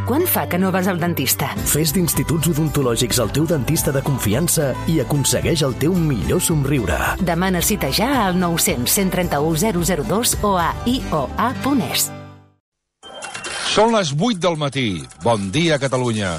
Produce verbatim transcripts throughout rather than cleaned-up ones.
Quant fa que no vas al dentista? Fes d'Instituts Odontològics el teu dentista de confiança i aconsegueix el teu millor somriure. Demana cita ja al nou cents, cent trenta-u, zero zero dos o a i o a punt es. Són les vuit del matí. Bon dia, Catalunya.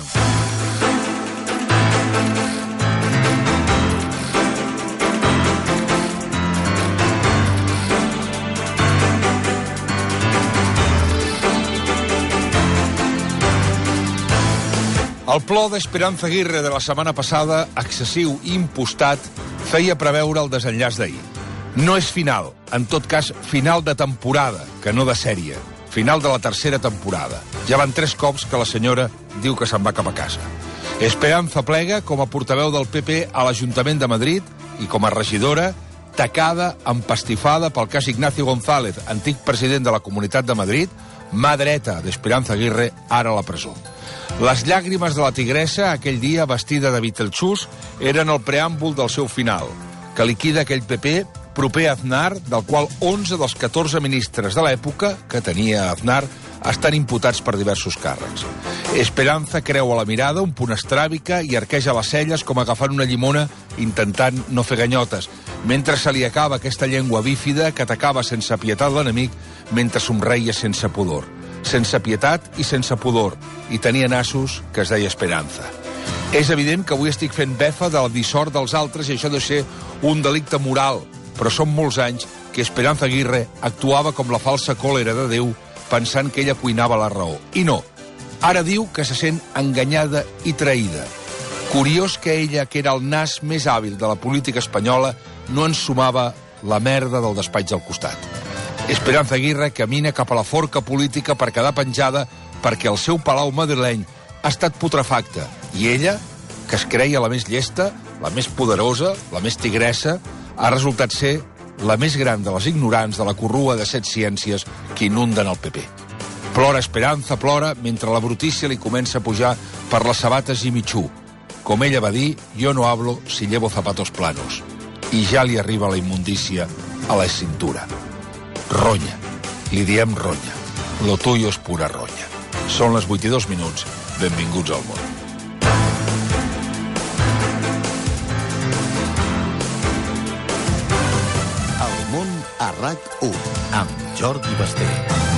El plor d'Esperanza Aguirre de la setmana passada, excessiu i impostat, feia preveure el desenllaç d'ahir. No és final, en tot cas, final de temporada, que no de sèrie. Final de la tercera temporada. Ja van tres cops que la senyora diu que se'n va cap a casa. Esperanza plega com a portaveu del P P a l'Ajuntament de Madrid i com a regidora, tacada, empastifada pel cas Ignacio González, antic president de la Comunitat de Madrid, mà dreta d'Esperanza Aguirre, ara a la presó. Les llàgrimes de la tigressa, aquell dia vestida de Beetlejuice, eren el preàmbul del seu final, que liquida aquell P P proper a Aznar, del qual onze dels catorze ministres de l'època que tenia Aznar estan imputats per diversos càrrecs. Esperanza creu a la mirada, un punt estràbica, i arqueja les celles com agafant una llimona intentant no fer ganyotes, mentre se li acaba aquesta llengua bífida que atacava sense pietat l'enemic mentre somreia sense pudor. Sense pietat i sense pudor, i tenia nassos que es deia Esperanza. És evident que avui estic fent befa de la dissort dels altres i això de ser un delicte moral, però són molts anys que Esperanza Aguirre actuava com la falsa còlera de Déu pensant que ella cuinava la raó. I no, ara diu que se sent enganyada i traïda. Curiós que ella, que era el nas més hàbil de la política espanyola, no ens sumava la merda del despatx al costat. Esperanza Aguirre camina cap a la forca política per quedar penjada perquè el seu palau madrileny ha estat putrefacte. I ella, que es creia la més llesta, la més poderosa, la més tigressa, ha resultat ser la més gran de les ignorants de la corrua de set ciències que inunden el P P. Plora Esperanza, plora, mentre la brutícia li comença a pujar per les sabates i mitjú. Com ella va dir, jo no hablo si llevo zapatos planos. I ja li arriba la immundícia a la cintura. Ronya. Li diem ronya. Lo tuyo és pura ronya. Són les vuit i dos minuts. Benvinguts al món. El món a RAC u amb Jordi Basté.